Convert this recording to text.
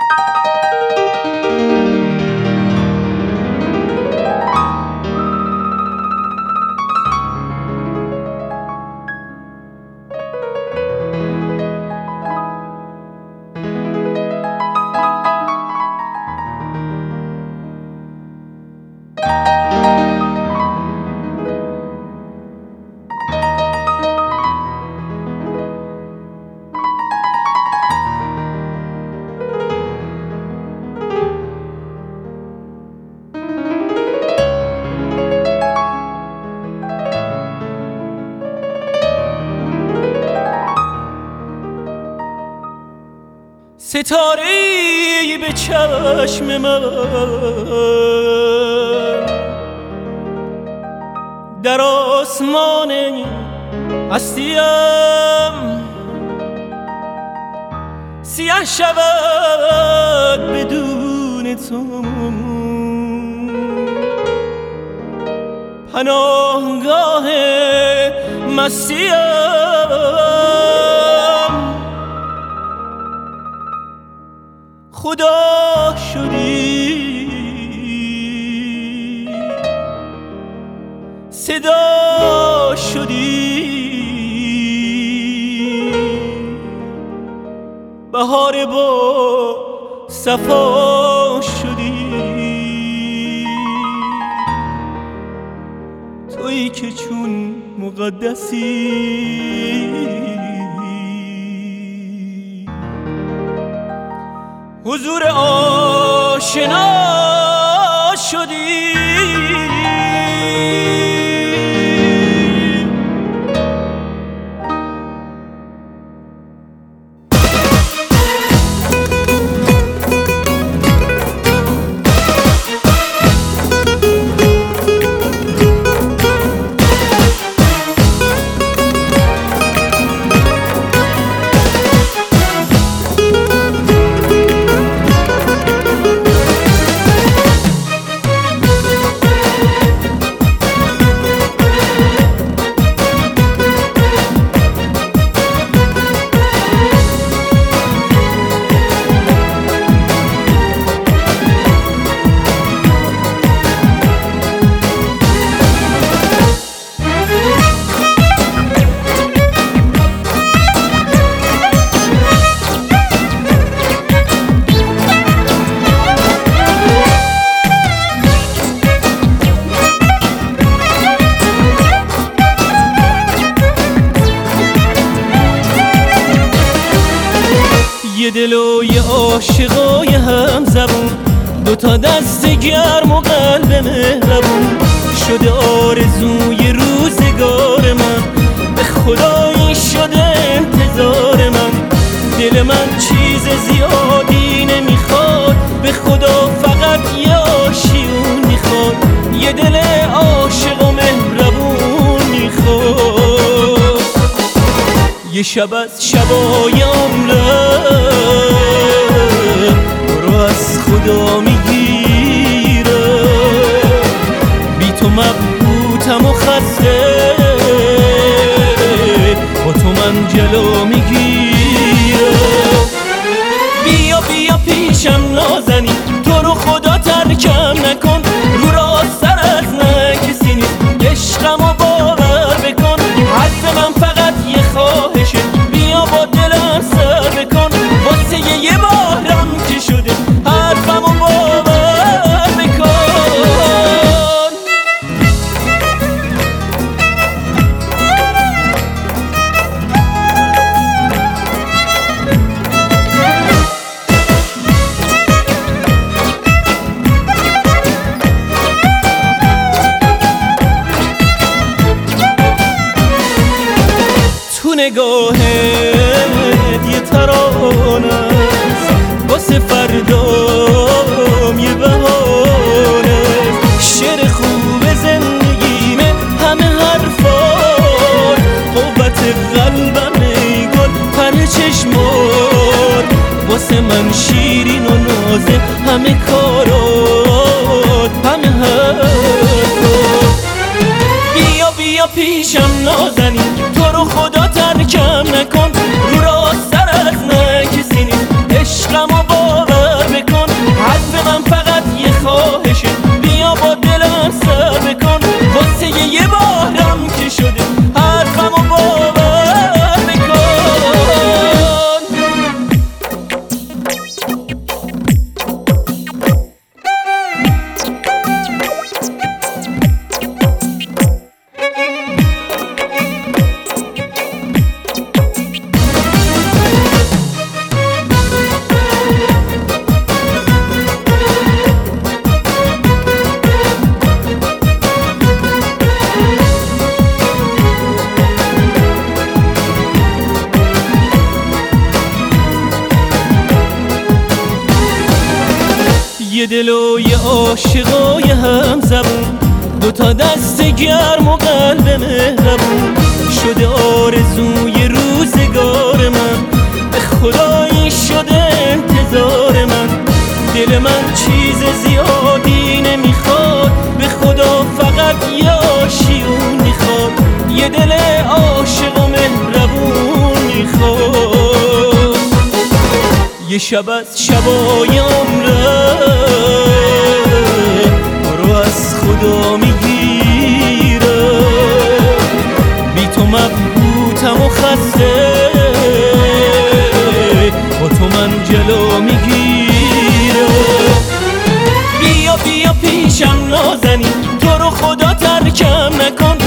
ستاره‌ای به چشم من در آسمان هستیم سیاه شود بدون تو، پناهگاه مستیم. خدا شدی، صدا شدی، بهار با صفا شدی، تویی که چون مقدسی حضور آشنا شدی. یه دل و یه عاشقای هم زبون، دوتا دست گرم و قلب مهربون، شده آرزوی روزگار من، به خدا این شده انتظار من. دل من چیز زیادی نمیخواد، به خدا فقط یه آشیون میخواد، یه دل عاشق و مهربون میخواد. یه شب از شبای عمرم برو از خدا میگیره، بی تو مبهوتم و خسته، با تو من جلو میگیره. بیا بیا پیشم نازنین، تو رو خدا ترکم نکن، رو راست سر از من کسی نیست، عشقم و باور بکن. حرف من فقط یه خواهشه، بیا با دلم سر بکن، واسه یه بارم که شده حرفم و باور بکن. نگاهت یه ترانه است، واسه فردام یه بهانه است. شعر خوب زندگیمه همه حرفات، قوت قلبم ای گل پر چشمات، واسه من شیرین و نازه همه کارات، همه حرفات. بیا بیا پیشم نازنین، تو رو خدا ترکم نکن، رو راست سر از من کسی نیست، عشقم و باور من فقط یه خواهشه، بیا با دلم سر بکن، واسه یه بارم که شده حرفمو باور بکن. یه دل و یه عاشقای هم زبون، دوتا دست گرم و قلب مهربون، شده آرزوی روزگار من، به خدایی شده انتظار من. دل من چیز زیادی نمیخواد، به خدا فقط یه آشیون میخواد، یه دل عاشق و مهربون میخواد. یه شب از شبای عمره رو از خدا میگیره، بی تو مبهوتم و خسته، با تو من جلو میگیره. بیا بیا پیشم نازنین، تو رو خدا ترکم نکن،